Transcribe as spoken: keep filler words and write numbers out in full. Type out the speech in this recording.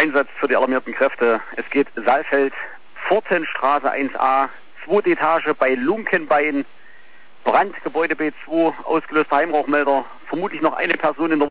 Einsatz für die alarmierten Kräfte. Es geht Saalfeld, Pfortenstraße eins a, zweite Etage bei Lunkenbein, Brand, Gebäude B zwei, ausgelöster Heimrauchmelder, vermutlich noch eine Person in der